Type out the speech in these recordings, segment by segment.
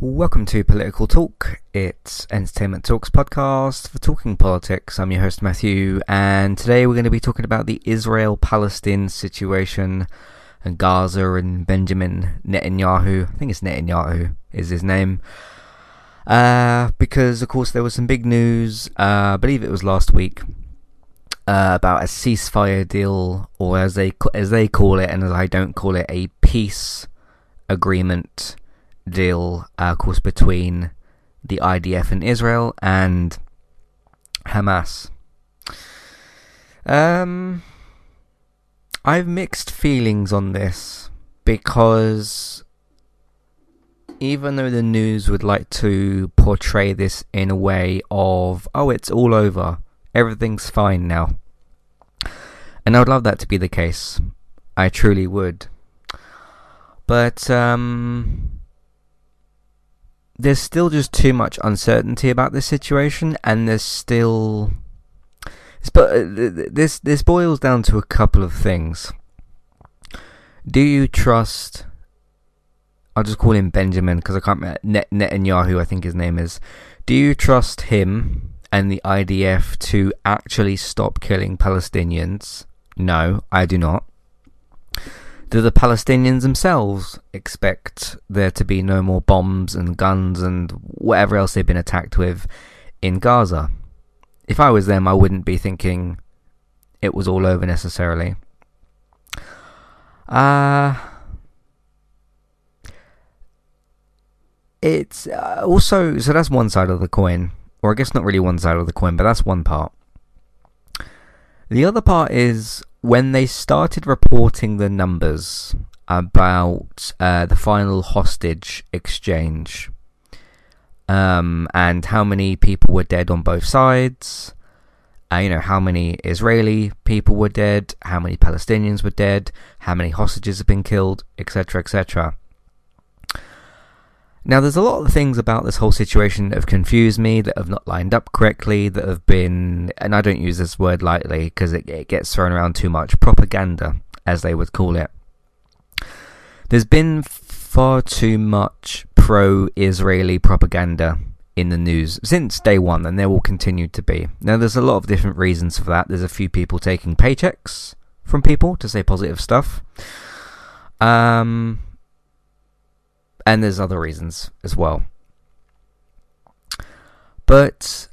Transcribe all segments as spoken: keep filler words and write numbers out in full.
Welcome to Political Talk. It's Entertainment Talks podcast for talking politics. I'm your host Matthew, and today we're going to be talking about the Israel-Palestine situation and Gaza and Benjamin Netanyahu. I think it's Netanyahu is his name. Uh, because of course there was some big news, uh, I believe it was last week, uh, about a ceasefire deal, or as they as they call it, and as I don't call it, a peace agreement deal, uh, of course, between the I D F and Israel and Hamas. Um, I have mixed feelings on this because even though the news would like to portray this in a way of, oh, it's all over, everything's fine now, and I would love that to be the case. I truly would. But um there's still just too much uncertainty about this situation, and there's still this this boils down to a couple of things. Do you trust, I'll just call him Benjamin because I can't remember, Net, Netanyahu I think his name is. Do you trust him and the I D F to actually stop killing Palestinians? No, I do not. Do the Palestinians themselves expect there to be no more bombs and guns and whatever else they've been attacked with in Gaza? If I was them, I wouldn't be thinking it was all over necessarily. Uh, it's uh, also, so that's one side of the coin. Or I guess not really one side of the coin, but that's one part. The other part is when they started reporting the numbers about uh, the final hostage exchange, um, and how many people were dead on both sides, uh, you know, how many Israeli people were dead, how many Palestinians were dead, how many hostages have been killed, et cetera, et cetera. Now, there's a lot of things about this whole situation that have confused me, that have not lined up correctly, that have been, and I don't use this word lightly because it, it gets thrown around too much, propaganda, as they would call it. There's been far too much pro-Israeli propaganda in the news since day one, and there will continue to be. Now, there's a lot of different reasons for that. There's a few people taking paychecks from people to say positive stuff. Um... And there's other reasons as well. But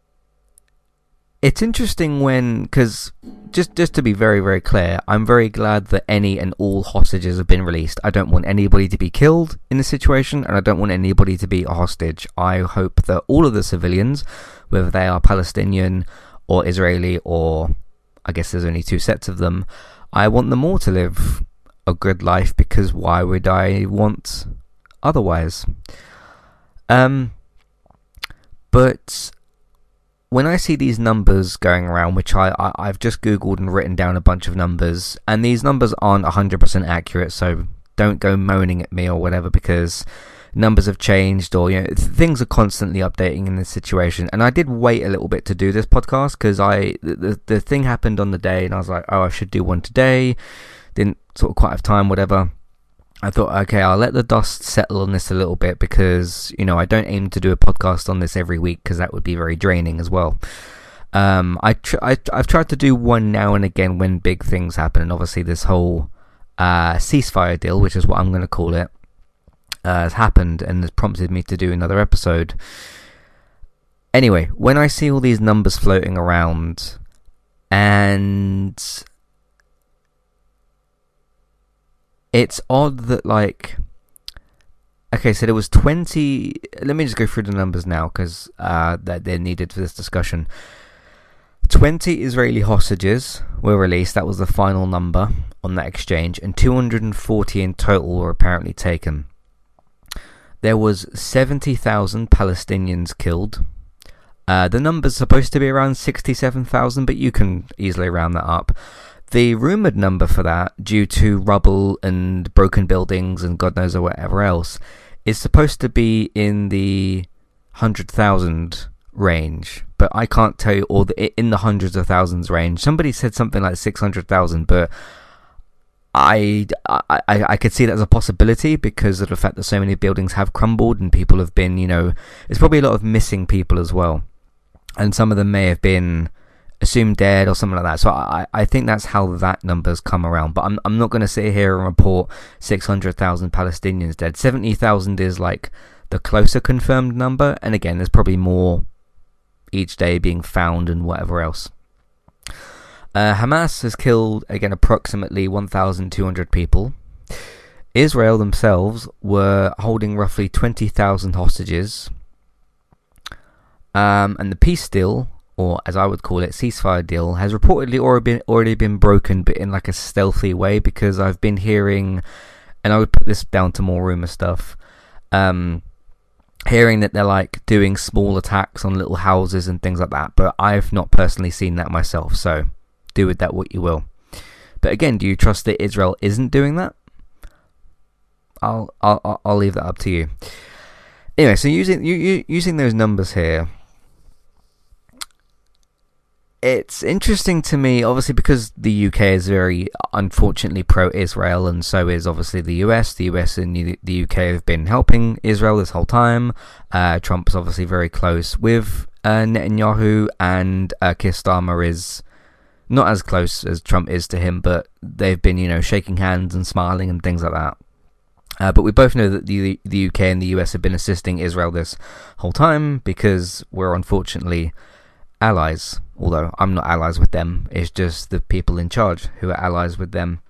it's interesting when, because just, just to be very, very clear, I'm very glad that any and all hostages have been released. I don't want anybody to be killed in this situation, and I don't want anybody to be a hostage. I hope that all of the civilians, whether they are Palestinian or Israeli, or I guess there's only two sets of them, I want them all to live a good life, because why would I want otherwise? Um, but when I see these numbers going around, which I, I, I've just Googled and written down a bunch of numbers, and these numbers aren't one hundred percent accurate, so don't go moaning at me or whatever, because numbers have changed, or, you know, things are constantly updating in this situation. And I did wait a little bit to do this podcast, because I the, the thing happened on the day, and I was like, oh, I should do one today. Didn't sort of quite have time, whatever. I thought, okay, I'll let the dust settle on this a little bit, because, you know, I don't aim to do a podcast on this every week, because that would be very draining as well. Um, I tr- I, I've tried to do one now and again when big things happen, and obviously this whole uh, ceasefire deal, which is what I'm going to call it, uh, has happened and has prompted me to do another episode. Anyway, when I see all these numbers floating around, and it's odd that, like, okay, so there was twenty, let me just go through the numbers now, because uh, that they're needed for this discussion. twenty Israeli hostages were released, that was the final number on that exchange, and two hundred forty in total were apparently taken. There was seventy thousand Palestinians killed. Uh, the number's supposed to be around sixty-seven thousand, but you can easily round that up. The rumoured number for that, due to rubble and broken buildings and God knows or whatever else, is supposed to be in the one hundred thousand range. But I can't tell you, or the, in the hundreds of thousands range. Somebody said something like six hundred thousand, but I, I, I I could see that as a possibility because of the fact that so many buildings have crumbled and people have been, you know, there's probably a lot of missing people as well. And some of them may have been assumed dead or something like that. So I, I think that's how that number's come around. But I'm I'm not going to sit here and report six hundred thousand Palestinians dead. seventy thousand is like the closer confirmed number. And again, there's probably more each day being found and whatever else. Uh, Hamas has killed, again, approximately one thousand two hundred people. Israel themselves were holding roughly twenty thousand hostages. Um, and the peace deal, or as I would call it, ceasefire deal, has reportedly already been, already been broken, but in like a stealthy way, because I've been hearing, and I would put this down to more rumour stuff, um, hearing that they're like doing small attacks on little houses and things like that, but I've not personally seen that myself, so do with that what you will. But again, do you trust that Israel isn't doing that? I'll I'll I'll leave that up to you. Anyway, so using you, you using those numbers here, it's interesting to me, obviously, because the U K is very, unfortunately, pro-Israel, and so is obviously the U S. The U S and the U K have been helping Israel this whole time. Uh, Trump's obviously very close with uh, Netanyahu, and uh, Keir Starmer is not as close as Trump is to him, but they've been, you know, shaking hands and smiling and things like that. Uh, but we both know that the the U K and the U S have been assisting Israel this whole time because we're unfortunately allies. Although I'm not allies with them, it's just the people in charge who are allies with them.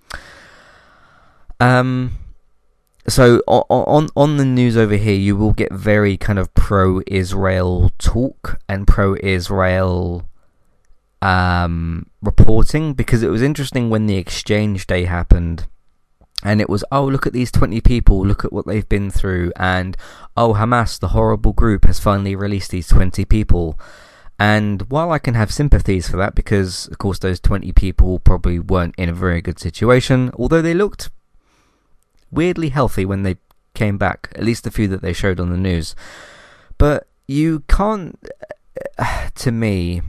Um. So on on the news over here, you will get very kind of pro-Israel talk and pro-Israel um reporting, because it was interesting when the exchange day happened. And it was, oh, look at these twenty people, look at what they've been through. And, oh, Hamas, the horrible group, has finally released these twenty people. And while I can have sympathies for that, because, of course, those twenty people probably weren't in a very good situation, although they looked weirdly healthy when they came back, at least the few that they showed on the news. But you can't, to me,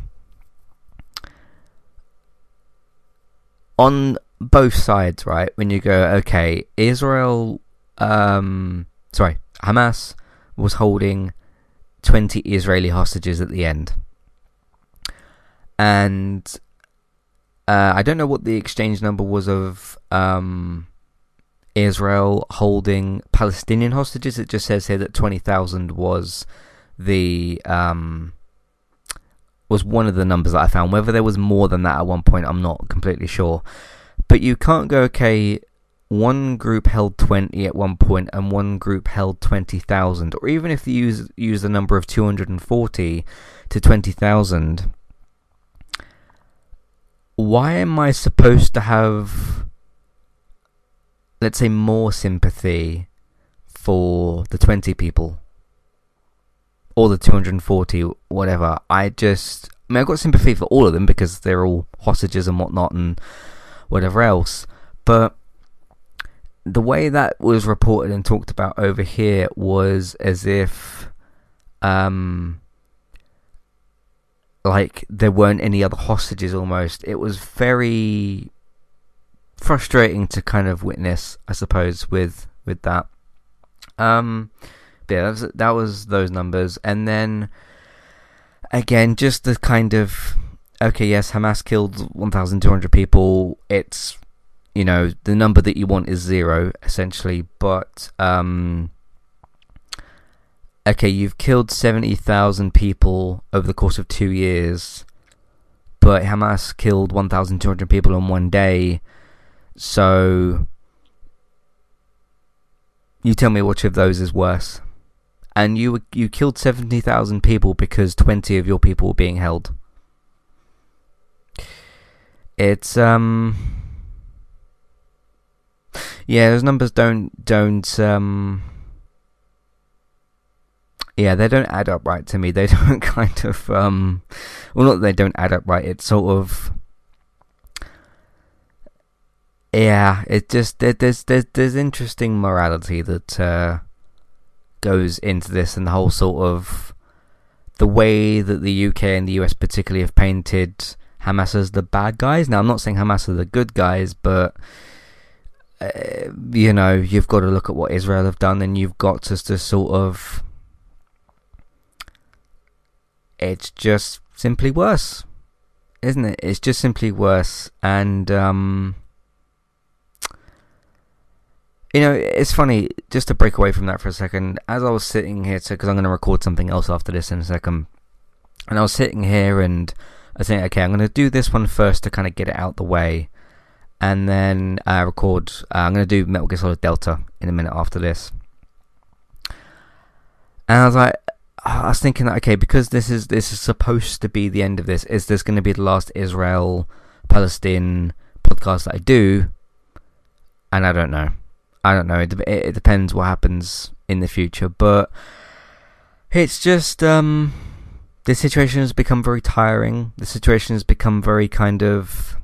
on both sides, right, when you go, okay, Israel, um, sorry, Hamas was holding twenty Israeli hostages at the end. And uh, I don't know what the exchange number was of um, Israel holding Palestinian hostages. It just says here that twenty thousand was the um, was one of the numbers that I found. Whether there was more than that at one point, I'm not completely sure. But you can't go, okay, one group held twenty at one point and one group held twenty thousand. Or even if you use, use the number of two hundred forty to twenty thousand, why am I supposed to have, let's say, more sympathy for the twenty people? Or the two hundred forty, whatever. I just, I mean, I've got sympathy for all of them because they're all hostages and whatnot and whatever else, but the way that was reported and talked about over here was as if um like there weren't any other hostages almost. It was very frustrating to kind of witness, I suppose, with with that. Um but yeah, that was, that was those numbers. And then again, just the kind of, okay, yes, Hamas killed one thousand two hundred people. It's, you know, the number that you want is zero, essentially. But, um, okay, you've killed seventy thousand people over the course of two years. But Hamas killed one thousand two hundred people in one day. So, you tell me which of those is worse. And you you killed seventy thousand people because twenty of your people were being held. It's um yeah, those numbers don't don't um yeah, they don't add up right to me. They don't kind of um well, not that they don't add up right, it's sort of, yeah, it just there, there's there's there's interesting morality that uh goes into this, and the whole sort of the way that the U K and the U S particularly have painted Hamas as the bad guys. Now, I'm not saying Hamas are the good guys, but uh, you know, you've got to look at what Israel have done, and you've got to, to sort of, it's just simply worse, isn't it? It's just simply worse. And um you know, it's funny, just to break away from that for a second, as I was sitting here, because I'm going to record something else after this in a second, and I was sitting here and I was thinking, okay, I'm going to do this one first to kind of get it out the way, and then uh, record, uh, I'm going to do Metal Gear Solid Delta in a minute after this. And I was like, I was thinking that, okay, because this is this is supposed to be the end of this, is this going to be the last Israel-Palestine podcast that I do? And I don't know. I don't know, it, it, it depends what happens in the future, but it's just, um, the situation has become very tiring, the situation has become very kind of,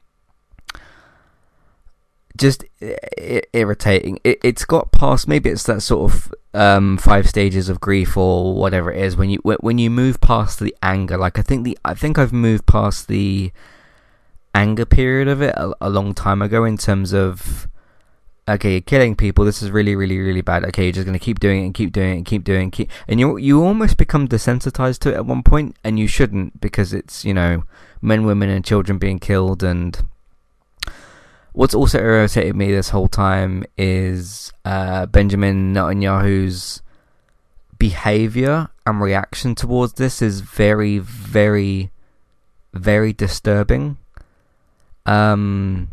just I- irritating. It, it's got past, maybe it's that sort of, um, five stages of grief or whatever it is, when you, when you move past the anger, like I think the, I think I've moved past the anger period of it a, a long time ago, in terms of, okay, you're killing people, this is really, really, really bad. Okay, you're just going to keep doing it and keep doing it and keep doing it. And, keep, and you you almost become desensitized to it at one point, and you shouldn't, because it's, you know, men, women and children being killed. And what's also irritated me this whole time is uh, Benjamin Netanyahu's behavior and reaction towards this is very, very, very disturbing. Um...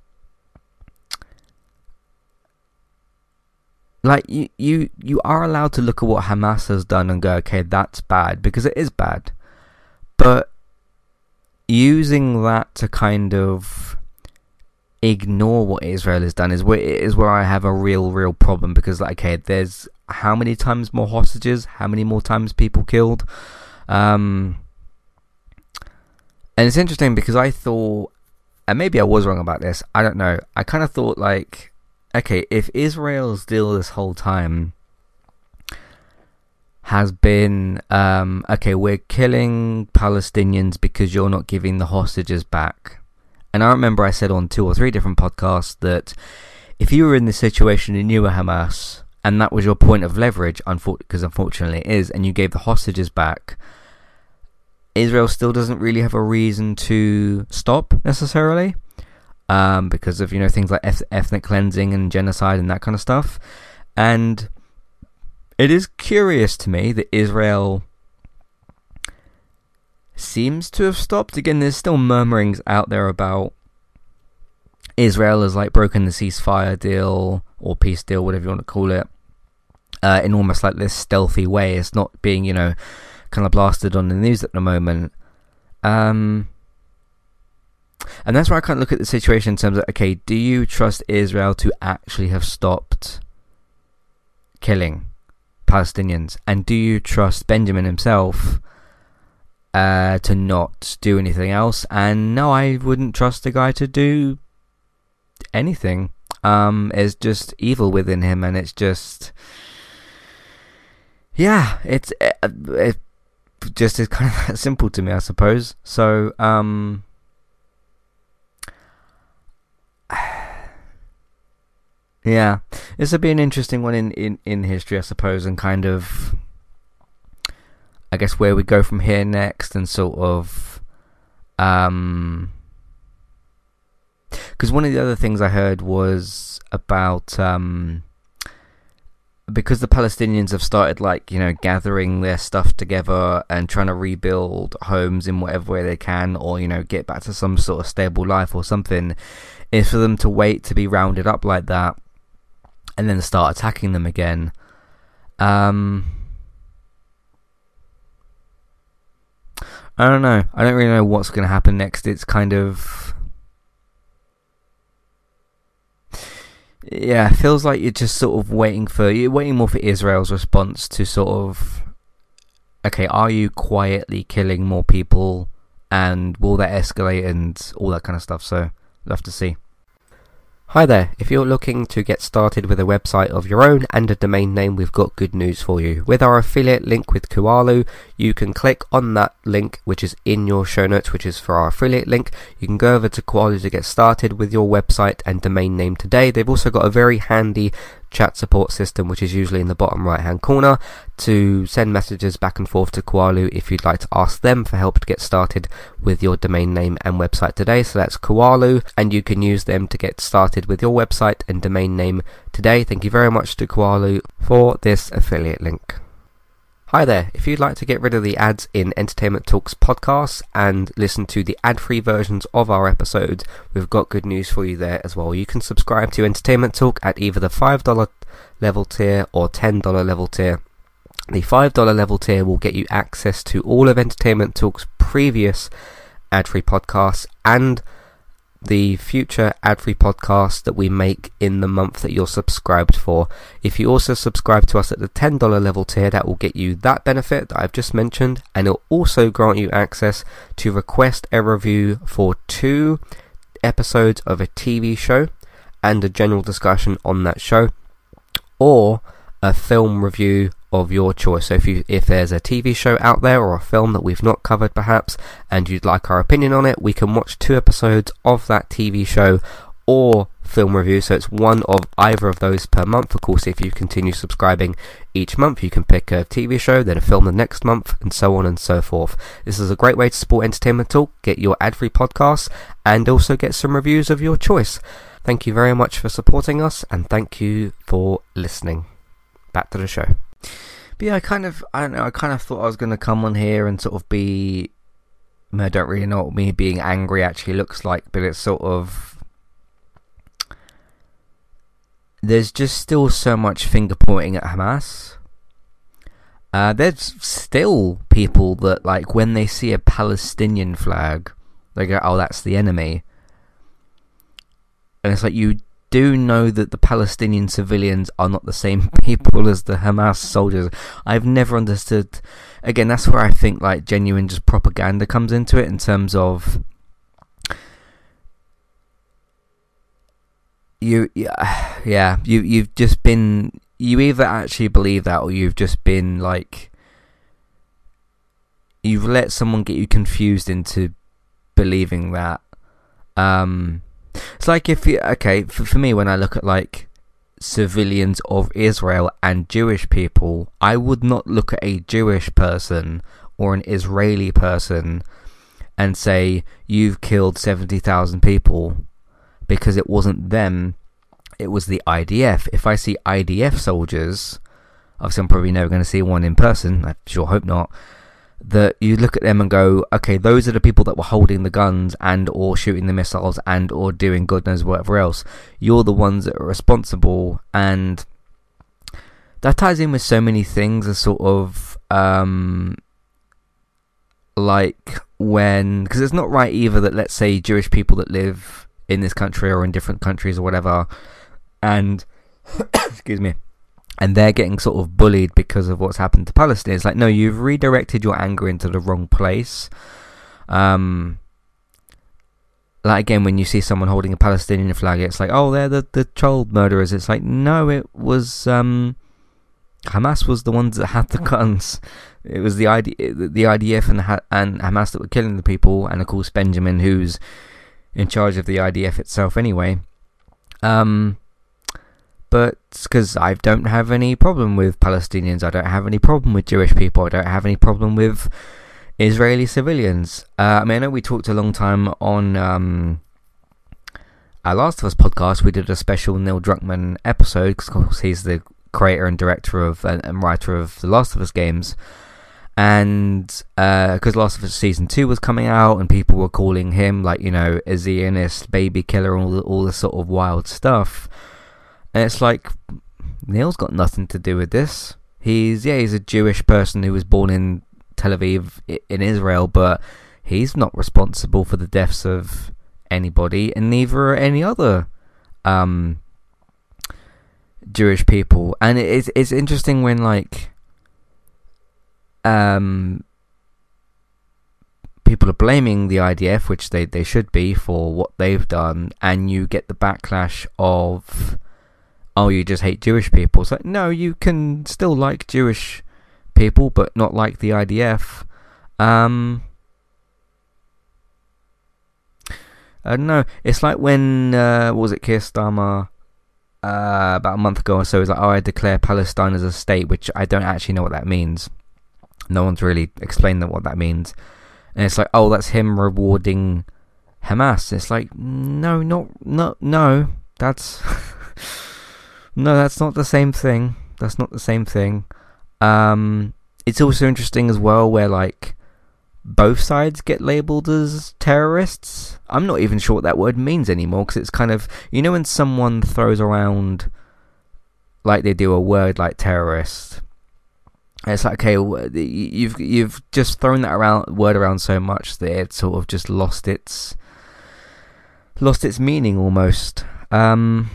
Like, you, you, you are allowed to look at what Hamas has done and go, okay, that's bad, because it is bad. But using that to kind of ignore what Israel has done is where, is where I have a real, real problem. Because, like, okay, there's how many times more hostages? How many more times people killed? Um, and it's interesting because I thought, and maybe I was wrong about this, I don't know. I kind of thought, like, okay, if Israel's deal this whole time has been, um, okay, we're killing Palestinians because you're not giving the hostages back. And I remember I said on two or three different podcasts that if you were in this situation and you were Hamas, and that was your point of leverage, because unfortunately it is, and you gave the hostages back, Israel still doesn't really have a reason to stop, necessarily. Um, because of, you know, things like eth- ethnic cleansing and genocide and that kind of stuff. And it is curious to me that Israel seems to have stopped. Again, there's still murmurings out there about Israel has, like, broken the ceasefire deal, or peace deal, whatever you want to call it, uh, in almost like this stealthy way. It's not being, you know, kind of blasted on the news at the moment. Um... And that's where I kind of look at the situation in terms of, okay, do you trust Israel to actually have stopped killing Palestinians? And do you trust Benjamin himself uh, to not do anything else? And no, I wouldn't trust the guy to do anything. Um, it's just evil within him, and it's just, yeah, it's it, it just is kind of that simple to me, I suppose. So, um... yeah, this would be an interesting one in, in, in history, I suppose, and kind of, I guess, where we go from here next, and sort of, um, because one of the other things I heard was about, um, because the Palestinians have started, like, you know, gathering their stuff together and trying to rebuild homes in whatever way they can, or, you know, get back to some sort of stable life or something, is for them to wait to be rounded up like that, and then start attacking them again. Um, I don't know. I don't really know what's going to happen next. It's kind of... yeah, it feels like you're just sort of waiting for... You're waiting more for Israel's response to sort of... okay, are you quietly killing more people? And will that escalate and all that kind of stuff? So, we'll have to see. Hi there, if you're looking to get started with a website of your own and a domain name, we've got good news for you. With our affiliate link with Kualu, you can click on that link which is in your show notes, which is for our affiliate link. You can go over to Kualu to get started with your website and domain name today. They've also got a very handy chat support system, which is usually in the bottom right hand corner, to send messages back and forth to Kualu if you'd like to ask them for help to get started with your domain name and website today. So that's Kualu, and you can use them to get started with your website and domain name today. Thank you very much to Kualu for this affiliate link. Hi there, if you'd like to get rid of the ads in Entertainment Talks podcasts and listen to the ad-free versions of our episodes, we've got good news for you there as well. You can subscribe to Entertainment Talk at either the five dollars level tier or ten dollars level tier. The five dollars level tier will get you access to all of Entertainment Talk's previous ad-free podcasts and the future ad-free podcasts that we make in the month that you're subscribed for. If you also subscribe to us at the ten dollars level tier, that will get you that benefit that I've just mentioned, and it'll also grant you access to request a review for two episodes of a T V show and a general discussion on that show, or a film review of your choice. So if you if there's a T V show out there or a film that we've not covered perhaps and you'd like our opinion on it, we can watch two episodes of that T V show or film review. So it's one of either of those per month. Of course, if you continue subscribing each month, you can pick a T V show, then a film the next month, and so on and so forth. This is a great way to support Entertainment Talk, get your ad-free podcasts, and also get some reviews of your choice. Thank you very much for supporting us, and thank you for listening. Back to the show. But yeah, I kind of, I don't know, I kind of thought I was going to come on here and sort of be, I, mean, I don't really know what me being angry actually looks like, but it's sort of, there's just still so much finger pointing at Hamas. Uh, there's still people that, like, when they see a Palestinian flag, they go, oh, that's the enemy. And it's like, you do know that the Palestinian civilians are not the same people as the Hamas soldiers. I've never understood. Again, that's where I think like genuine just propaganda comes into it, in terms of you, yeah, yeah, you you've just been you either actually believe that, or you've just been like you've let someone get you confused into believing that. Um. It's like if you, okay, for, for me, when I look at like civilians of Israel and Jewish people, I would not look at a Jewish person or an Israeli person and say, you've killed seventy thousand people, because it wasn't them, it was the I D F. If I see I D F soldiers, obviously I'm probably never going to see one in person, I sure hope not, that you look at them and go, okay, those are the people that were holding the guns and or shooting the missiles and or doing God knows whatever else. You're the ones that are responsible. And that ties in with so many things, as sort of um like when, because it's not right either that, let's say, Jewish people that live in this country or in different countries or whatever, and excuse me, and they're getting sort of bullied because of what's happened to Palestine. It's like, no, you've redirected your anger into the wrong place. Um, like, again, when you see someone holding a Palestinian flag, it's like, oh, they're the, the child murderers. It's like, no, it was, um, Hamas was the ones that had the guns. It was the I D, the I D F and, the, and Hamas that were killing the people, and of course Benjamin, who's in charge of the I D F itself anyway. Um... But because I don't have any problem with Palestinians, I don't have any problem with Jewish people, I don't have any problem with Israeli civilians. Uh, I mean, I know we talked a long time on um, our Last of Us podcast. We did a special Neil Druckmann episode, because of course he's the creator and director of and, and writer of the Last of Us games. And because uh, Last of Us Season two was coming out, and people were calling him, like, you know, a Zionist, baby killer, and all, the, all this sort of wild stuff. And it's like, Neil's got nothing to do with this. He's, yeah, he's a Jewish person who was born in Tel Aviv in Israel, but he's not responsible for the deaths of anybody, and neither are any other um, Jewish people. And it's it's interesting when, like, um, people are blaming the I D F, which they, they should be, for what they've done, and you get the backlash of, oh, you just hate Jewish people. It's like, no, you can still like Jewish people, but not like the I D F. Um, I don't know. It's like when, uh, what was it, Keir Starmer, uh, about a month ago or so, was like, oh, I declare Palestine as a state, which I don't actually know what that means. No one's really explained what that means. And it's like, oh, that's him rewarding Hamas. It's like, no, not, no, no, that's, no, that's not the same thing. That's not the same thing. Um, it's also interesting as well where, like, both sides get labelled as terrorists. I'm not even sure what that word means anymore, because it's kind of, you know, when someone throws around, like they do, a word like terrorist, it's like, okay, you've you've just thrown that around word around so much that it's sort of just lost its lost its meaning almost. Um,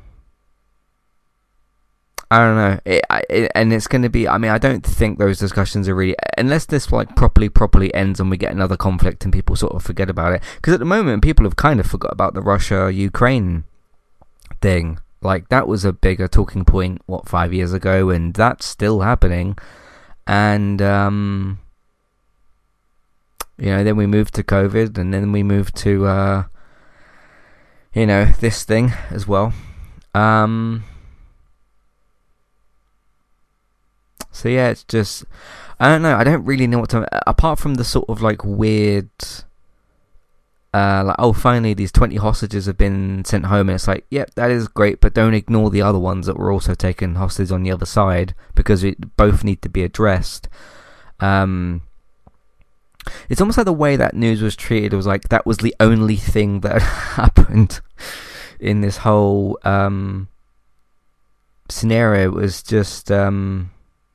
I don't know, it, it, and it's going to be. I mean, I don't think those discussions are really, unless this like properly properly ends and we get another conflict and people sort of forget about it. Because at the moment, people have kind of forgot about the Russia-Ukraine thing. Like, that was a bigger talking point, what, five years ago, and that's still happening. And, um, you know, then we moved to COVID, and then we moved to, uh, you know, this thing as well. Um, so, yeah, it's just, I don't know, I don't really know what to, apart from the sort of, like, weird... Uh, like, oh, finally these twenty hostages have been sent home, and it's like, yep, that is great, but don't ignore the other ones that were also taken hostage on the other side, because it both need to be addressed. Um, it's almost like the way that news was treated. It was like that was the only thing that happened in this whole um, scenario. It was just um,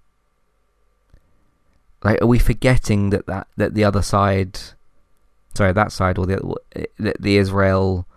like, are we forgetting that, that, that the other side... Sorry, that side, or the the, the Israel,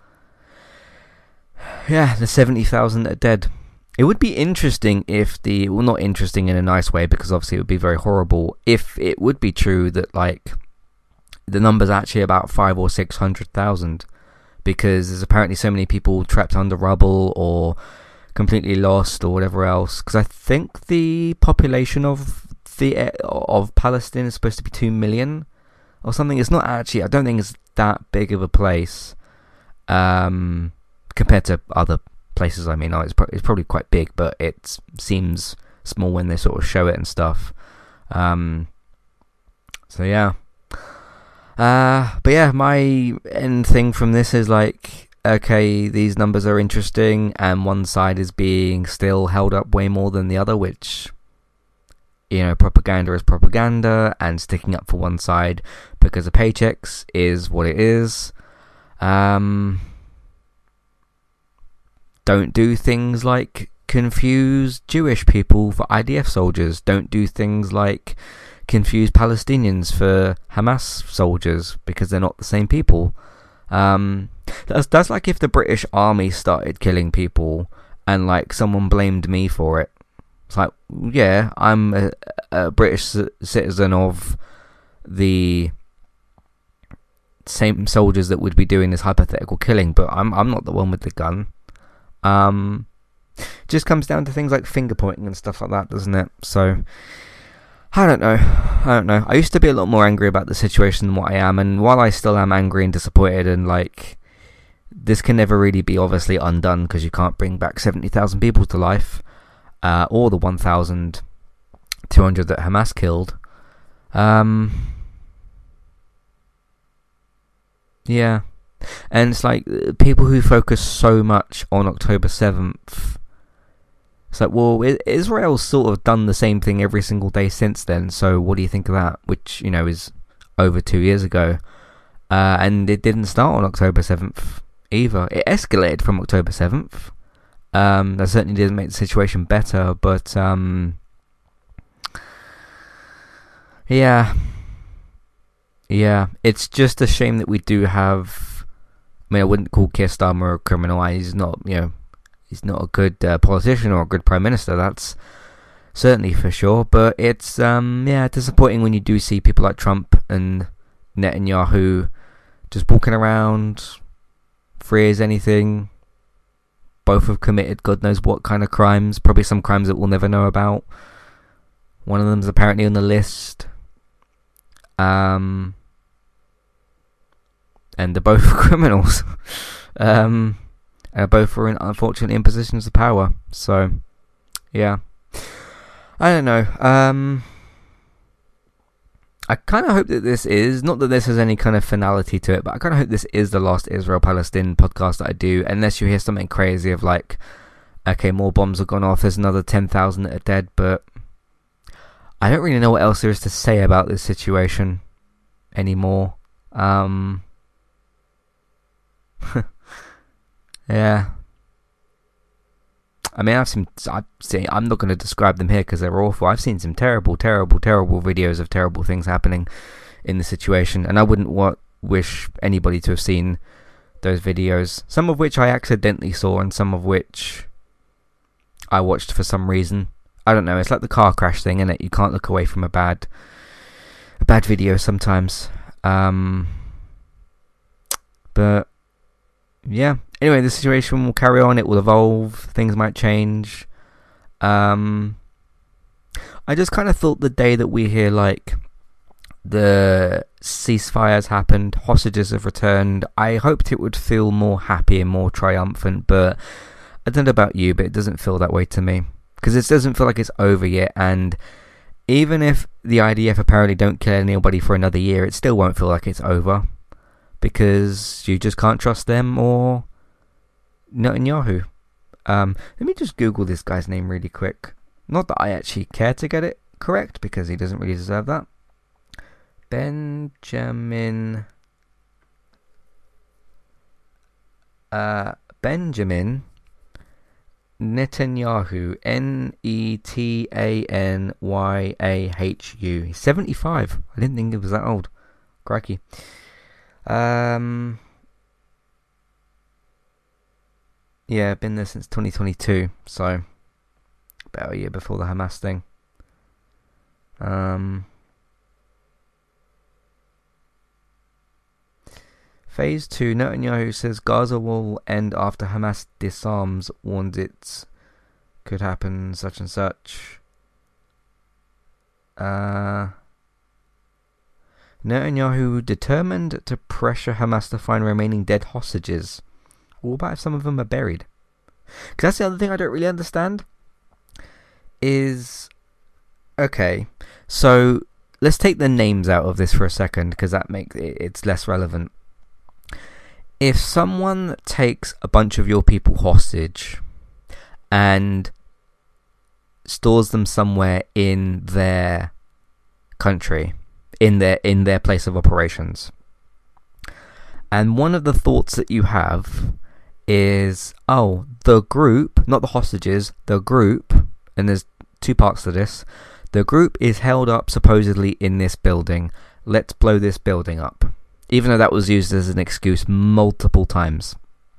yeah, the seventy thousand that are dead. It would be interesting if the, well, not interesting in a nice way, because obviously it would be very horrible, if it would be true that, like, the number's actually about five or six hundred thousand, because there's apparently so many people trapped under rubble or completely lost or whatever else. Because I think the population of the of Palestine is supposed to be two million. Or something. It's not actually, I don't think it's that big of a place um, compared to other places. I mean, oh, it's, pro- it's probably quite big, but it seems small when they sort of show it and stuff. Um, so yeah. Uh, but yeah, my end thing from this is like, okay, these numbers are interesting, and one side is being still held up way more than the other, which... You know, propaganda is propaganda, and sticking up for one side because of paychecks is what it is. Um, don't do things like confuse Jewish people for I D F soldiers. Don't do things like confuse Palestinians for Hamas soldiers, because they're not the same people. Um, that's, that's like if the British Army started killing people and like someone blamed me for it. It's like, yeah, I'm a, a British c- citizen of the same soldiers that would be doing this hypothetical killing, but I'm I'm not the one with the gun. Um, just comes down to things like finger pointing and stuff like that, doesn't it? So, I don't know. I don't know. I used to be a lot more angry about the situation than what I am, and while I still am angry and disappointed, and like, this can never really be obviously undone, because you can't bring back seventy thousand people to life. Uh, or the one thousand two hundred that Hamas killed. Um, yeah. And it's like, people who focus so much on October seventh, it's like, well, Israel's sort of done the same thing every single day since then, so what do you think of that? Which, you know, is over two years ago. Uh, and it didn't start on October seventh either. It escalated from October seventh. Um, that certainly didn't make the situation better, but um, yeah, yeah, it's just a shame that we do have. I mean, I wouldn't call Keir Starmer a criminal. He's not, you know, he's not a good uh, politician or a good prime minister. That's certainly for sure. But it's um, yeah, disappointing when you do see people like Trump and Netanyahu just walking around, free as anything. Both have committed God knows what kind of crimes, probably some crimes that we'll never know about. One of them's apparently on the list. Um, and they're both criminals. um, and both are in, unfortunately in positions of power. So, yeah. I don't know. Um, I kind of hope that this is, not that this has any kind of finality to it, but I kind of hope this is the last Israel-Palestine podcast that I do, unless you hear something crazy of like, okay, more bombs have gone off, there's another ten thousand that are dead, but I don't really know what else there is to say about this situation anymore. Um, yeah. I mean, I've seen, I've seen, I'm not going to describe them here because they're awful. I've seen some terrible, terrible, terrible videos of terrible things happening in the situation, and I wouldn't want, wish anybody to have seen those videos, some of which I accidentally saw and some of which I watched for some reason. I don't know, it's like the car crash thing, innit? You can't look away from a bad, a bad video sometimes. Um, but, yeah. Anyway, the situation will carry on. It will evolve. Things might change. Um, I just kind of thought the day that we hear, like, the ceasefires happened, hostages have returned, I hoped it would feel more happy and more triumphant, but I don't know about you, but it doesn't feel that way to me. Because it doesn't feel like it's over yet, and even if the I D F apparently don't kill anybody for another year, it still won't feel like it's over. Because you just can't trust them or Netanyahu. Um, let me just Google this guy's name really quick. Not that I actually care to get it correct, because he doesn't really deserve that. Benjamin... Uh, Benjamin... Netanyahu, N E T A N Y A H U. He's seventy-five. I didn't think he was that old. Crikey. Um, yeah, been there since twenty twenty-two, so about a year before the Hamas thing. Um, Phase two, Netanyahu says Gaza will end after Hamas disarms, warned it could happen such and such. Uh, Netanyahu determined to pressure Hamas to find remaining dead hostages. What about if some of them are buried? Because that's the other thing I don't really understand. Is, okay, so let's take the names out of this for a second, because that makes it, it's less relevant. If someone takes a bunch of your people hostage and stores them somewhere in their country, in their in their place of operations, and one of the thoughts that you have is, oh, the group, not the hostages, the group, and there's two parts to this, the group is held up supposedly in this building, let's blow this building up. Even though that was used as an excuse multiple times.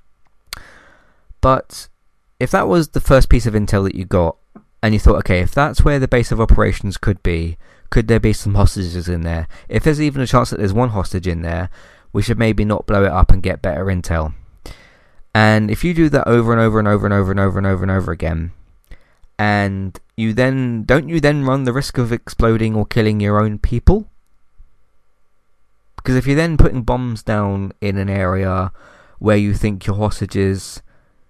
But if that was the first piece of intel that you got, and you thought, okay, if that's where the base of operations could be, could there be some hostages in there? If there's even a chance that there's one hostage in there, we should maybe not blow it up and get better intel. And if you do that over and over and over and over and over and over and over again, and you then, don't you then run the risk of exploding or killing your own people? Because if you're then putting bombs down in an area where you think your hostages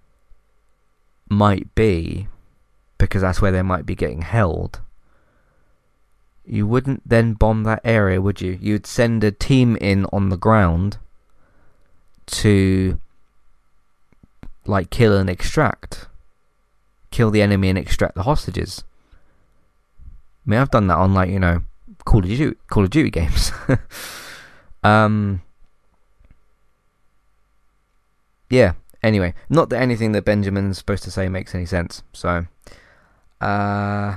might be, because that's where they might be getting held, you wouldn't then bomb that area, would you? You'd send a team in on the ground to, like, kill and extract. Kill the enemy and extract the hostages. I mean, I've done that on, like, you know, Call of Duty, Call of Duty games. Um. Yeah. Anyway, not that anything that Benjamin's supposed to say makes any sense. So, uh,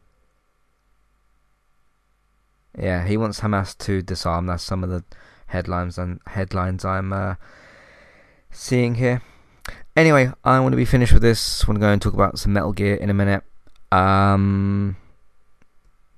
yeah, he wants Hamas to disarm. That's some of the headlines and headlines I'm uh, seeing here. Anyway, I want to be finished with this. I want to go and talk about some Metal Gear in a minute. Um,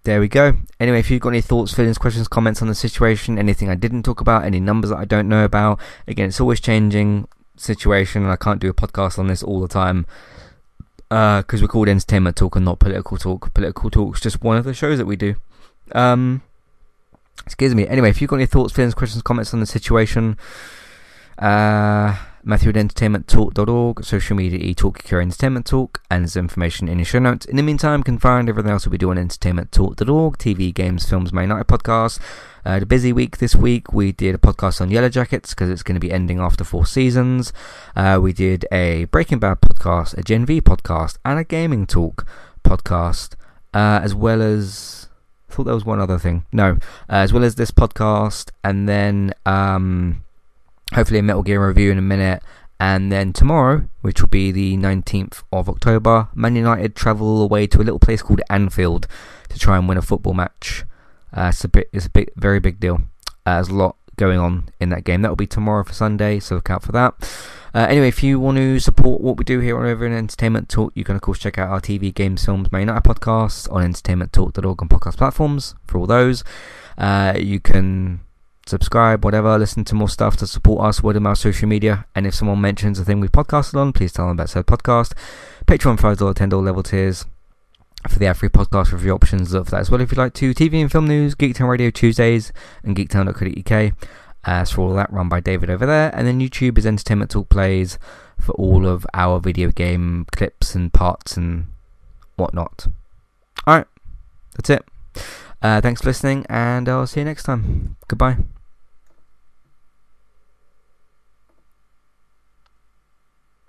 there we go. Anyway, if you've got any thoughts, feelings, questions, comments on the situation, anything I didn't talk about, any numbers that I don't know about, again, it's always changing situation, and I can't do a podcast on this all the time because uh, we're called Entertainment Talk and not Political Talk. Political Talk's just one of the shows that we do. Um, excuse me. Anyway, if you've got any thoughts, feelings, questions, comments on the situation, uh, Matthew at entertainment talk dot org, social media eTalk, Cure Entertainment Talk, and there's information in your show notes. In the meantime, you can find everything else we do on entertainment talk dot org, T V, games, films, Man United podcast. Uh, the busy week this week, we did a podcast on Yellow Jackets because it's going to be ending after four seasons. Uh, we did a Breaking Bad podcast, a Gen V podcast, and a Gaming Talk podcast, uh, as well as... I thought there was one other thing. No, uh, as well as this podcast, and then... Um, hopefully a Metal Gear review in a minute, and then tomorrow, which will be the nineteenth of October, Man United travel away to a little place called Anfield to try and win a football match. Uh, it's a bit, it's a big, very big deal. Uh, there's a lot going on in that game. That will be tomorrow for Sunday, so look out for that. Uh, anyway, if you want to support what we do here on over in Entertainment Talk, you can of course check out our T V, games, films, Man United podcasts on entertainment talk dot org and podcast platforms for all those. Uh, you can subscribe, whatever, listen to more stuff to support us, word of mouth, social media, and if someone mentions a thing we've podcasted on, please tell them about said podcast. Patreon five dollars, ten dollars level tiers for the ad-free podcast review options. Look for that as well if you'd like to. T V and film news, Geektown Radio Tuesdays and geektown dot co dot uk. As for all of that, run by David over there, and then YouTube is Entertainment Talk Plays for all of our video game clips and parts and whatnot. Alright, that's it. Uh, thanks for listening, and I'll see you next time. Goodbye.